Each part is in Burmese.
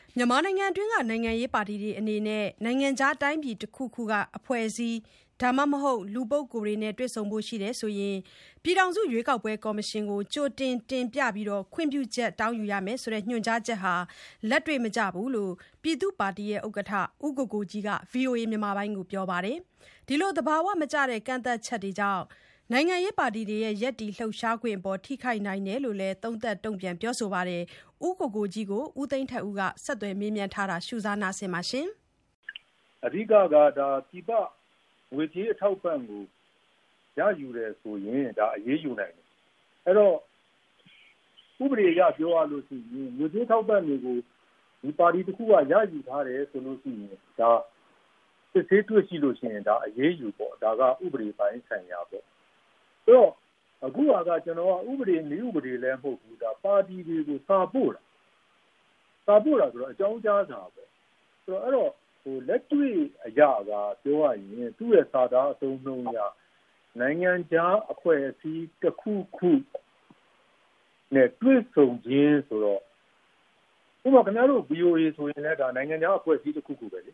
မြန်မာနိုင်ငံအတွင်းကနိုင်ငံရေးပါတီတွေအနေနဲ့နိုင်ငံခြားတိုင်းပြည်တစ်ခုခုကအဖွဲ့အစည်းဒါမှမဟုတ်လူပုဂ္ဂိုလ်တွေနဲ့တွေ့ဆုံဖို့ရှိတယ်ဆိုရင်ပြည်ထောင်စုရွေးကောက်ပွဲကော်မရှင်ကိုကြိုတင်တင်ပြခွင့်ပြုချက်တောင်းယူရမယ်ဆိုတဲ့ညွှန်ကြားချက်ဟာလက်တွေ့မကျဘူးလို့ပြည်သူ့ပါတီဥက္ကဋ္ဌဦးကိုကိုကြီးက VOA ကိုပြောပါတယ်။ဒီလိုသဘာဝမကျတဲ့ကန့်သတ်ချက်တွေကြောင့်နိုင်ငံရေးပါတီတွေရဲ့ရပ်တည်လှုပ်ရှားခွင့်အပေါ်ထိခိုက်နိုင်တယ်လို့လည်းသုံးသပ်တုံ့ပြန်ပြောဆိုပါတယ်။ဦးကိုကိုကြီးကိုဦးသိန်းထက်ဦးကဆက်သွယ်မေးမြန်းထားတာရှုစားနာဆင်ပါရှင်။အဓိကကဒါပြည်ပငွေကြေးအထောက်ပံ့ကိုရယူတယ်ဆိုရင်ဒါအရေးယူနိုင်တယ်။အဲ့တော့ဥပဒေအရပြောရလို့ရှိရင်ငွေကြေးထောက်ပံ့တွေကိုဒီပါတီတစ်ခုကရယူထားတယ်ဆိုလို့ရှိရင်ဒါစစ်ဆေးတွေ့ရှိလို့ရှိရင်ဒါအရေးယူပေါ့ဒါကဥပဒေပိုင်းဆိုင်ရာပေါ့။ဆိုတော့အခုကကျွန်တော်ကဥပဒေနည်းဥပဒေလည်းမဟုတ်ဘူးဒါပါတီတွေကိုစာပို့တာဆိုတော့အကြောင်းကြားတာပေါ့။ဆိုတော့အဲ့တော့လက်တွေ့အရာကပြောရရင်သူ့ရဲ့စာသားအသုံးနှုန်းအရနိုင်ငံခြားအဖွဲ့အစည်းတစ်ခုခုနဲ့တွေ့ဆုံခြင်းဆိုတော့ဥပမာခင်ဗျားတို့ VOA ဆိုရင်လည်းဒါနိုင်ငံခြားအဖွဲ့အစည်းတစ်ခုခုပဲလေ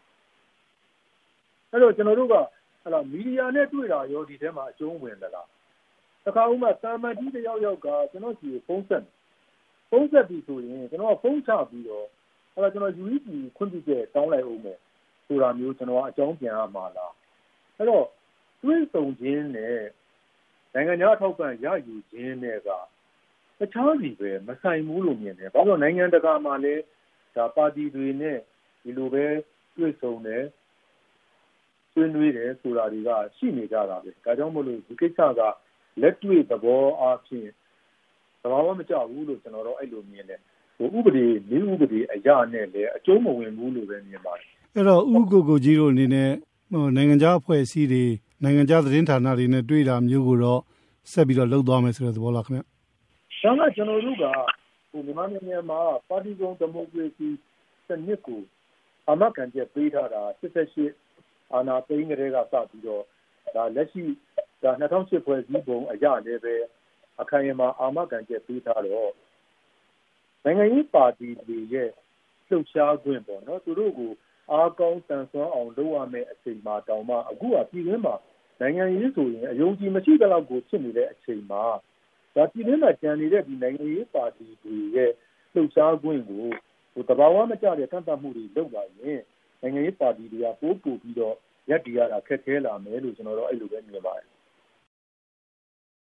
အဲ့တော့ကျွန်တော်တို့ကမီဒီယာနဲ့တွေ့တာရောဒီထဲမှာအကျုံးဝင်သလားတခါဥပမာတာမန်ကြီးတယောက်ကကျွန်တော်စီဖုန်းဆက်ပြီးဆိုရင်ကျွန်တော်ကဖုန်းချပြီးတော့ကျွန်တော် UEC ခွင့်ပြုချက်တောင်းလိုက်အောင်မယ်ဆိုတာမျိုးကျွန်တော်ကအကြောင်းပြန်ရမှာလားအဲ့တော့တွေ့ဆုံခြင်းနဲ့နိုင်ငံခြားထောက်ပံ့ရယူခြင်းနဲ့ကတခြားစီပဲမဆိုင်ဘူးလို့မြင်တယ်ဘာလို့နိုင်ငံတကာမှာလည်းဒါပါတီတွေနဲ့ဒီလိုပဲတွေ့ဆုံတယ်ဆွေးနွေးတယ်ဆိုတာတွေကရှိနေကြတာပဲဒါကြောင့်မို့လို့ဒီကိစ္စကလက်တွေ့သဘောအားဖြင့်သဘာဝမကျဘူးလို့ကျွန်တော်တို့အဲ့လိုမြင်တယ်ဥပဒေနည်းဥပဒေအရနဲ့လည်းအကျုံးမဝင်ဘူးလို့ပဲမြင်ပါတယ်အဲ့တော့ဦးကိုကိုကြီးတို့အနေနဲ့နိုင်ငံခြားအဖွဲ့အစည်းတွေနိုင်ငံခြားသတင်းဌာနတွေနဲ့တွေ့တာမျိုးကိုတော့ဆက်ပြီးတော့လုပ်သွားမယ်ဆိုတဲ့သဘောလားခင်ဗျ။ဒါကကျွန်တော်တို့ကမြန်မာနိုင်ငံမှာပါတီစုံဒီမိုကရေစီစနစ်ကိုအမကန်ချက်ပေးထားတာ88အာဏာသိမ်းကလေးကစပြီးတော့ဒါလက်ရှိဒါ2008ဖွဲ့စည်းပုံအရလည်းပဲအခိုင်အမာအာမခံချက်ပေးထားတော့နိုင်ငံရေးပါတီတွေရဲ့လှုပ်ရှားခွင့်ပေါ့နော်သူတို့ကိုအားကောင်းတန်ဆွမ်းအောင်လုပ်ရမယ့်အချိန်မှာတောင်မှအခုကပြည်တွင်းမှာနိုင်ငံရေးဆိုရင်အယုံကြည်မရှိတဲ့လောက်ကိုဖြစ်နေတဲ့အချိန်မှာဒါပြည်တွင်းမှာကျန်နေတဲ့ဒီနိုင်ငံရေးပါတီတွေရဲ့လှုပ်ရှားခွင့်ကိုသဘာဝမကျတဲ့ကန့်သတ်မှုတွေလုပ်လာရင်နိုင်ငံရေးပါတီတွေကပို့ပြီးတော့ရပ်တည်ရတာခက်ခဲလာမယ်လို့ကျွန်တော်တို့အဲ့လိုပဲမြင်ပါတယ်